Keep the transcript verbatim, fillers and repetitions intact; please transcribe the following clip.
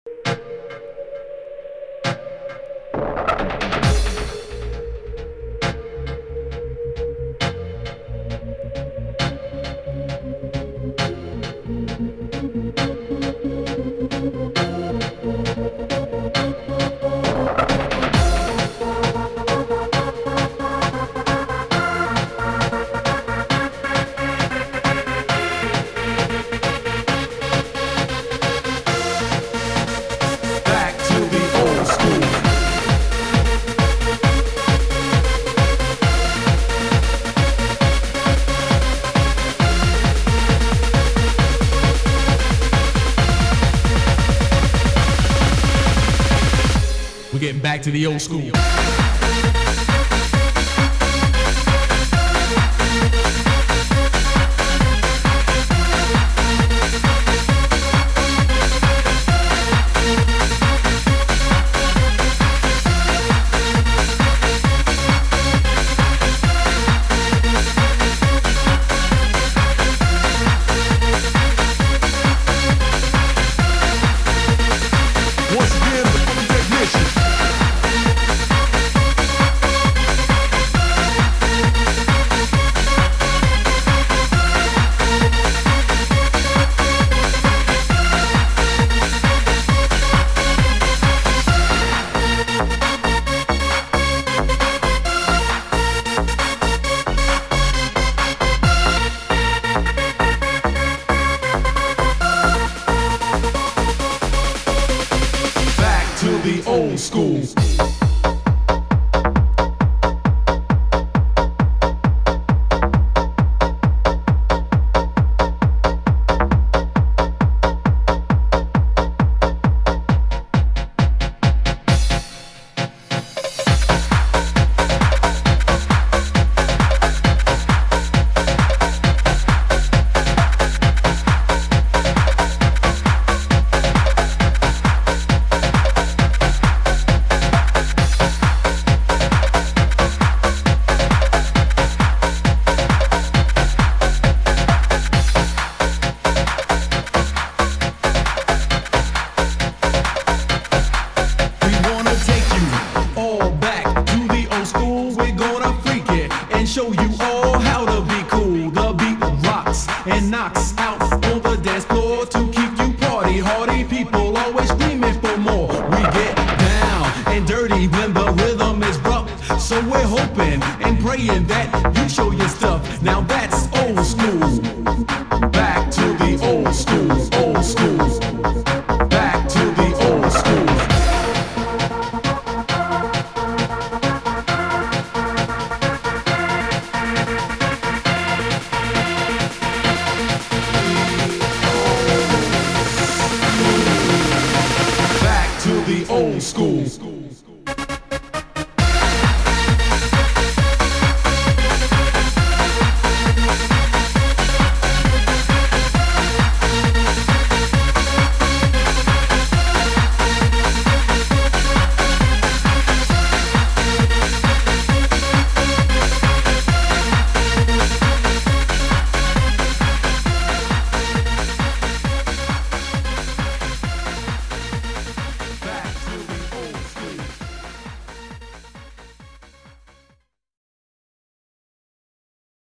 We're getting back to the old school. Once again, the fucking technician. To the old school. Show you all how to be cool. The beat rocks and knocks out on the dance floor to keep you party hardy. People always screaming for more. We get down and dirty when the rhythm is rough. So we're hoping and praying that you show your stuff. Now that's old school. Back to the old school, old school. Back to the old school. The old school.